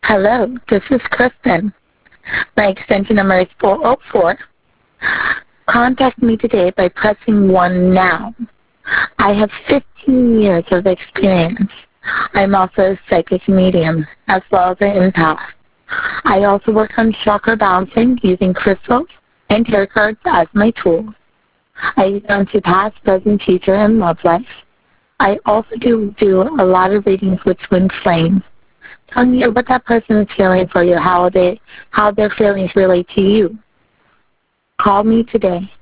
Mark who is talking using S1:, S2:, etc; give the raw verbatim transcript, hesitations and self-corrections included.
S1: Hello, this is Kristen. My extension number is four oh four. Contact me today by pressing one now. I have fifteen years of experience. I'm also a psychic medium as well as an empath. I also work on chakra balancing using crystals and tarot cards as my tools. I go into past, present, future, and love life. I also do do a lot of readings with twin flames, telling you what that person is feeling for you, how they, how their feelings relate to you. Call me today.